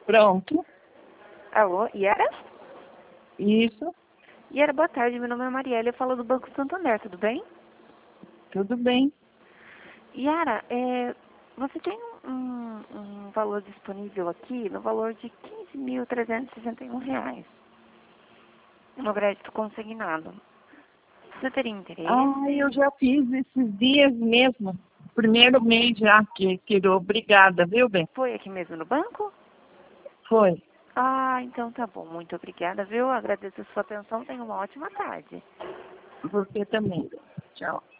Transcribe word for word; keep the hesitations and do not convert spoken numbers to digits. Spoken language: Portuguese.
Pronto. Alô, Yara? Isso. Yara, boa tarde. Meu nome é Marielle. Eu falo do Banco Santander, tudo bem? Tudo bem. Yara, é, você tem um, um valor disponível aqui no valor de quinze mil trezentos e sessenta e um reais no crédito consignado. Você teria interesse? Ah, eu já fiz esses dias mesmo. Primeiro mês já que tirou. Obrigada, viu, bem? Foi aqui mesmo no banco? Foi. Ah, então tá bom. Muito obrigada, viu? Agradeço a sua atenção. Tenha uma ótima tarde. Você também. Tchau.